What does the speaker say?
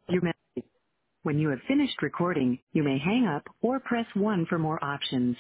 You may, when you have finished recording, you may hang up or press 1 for more options.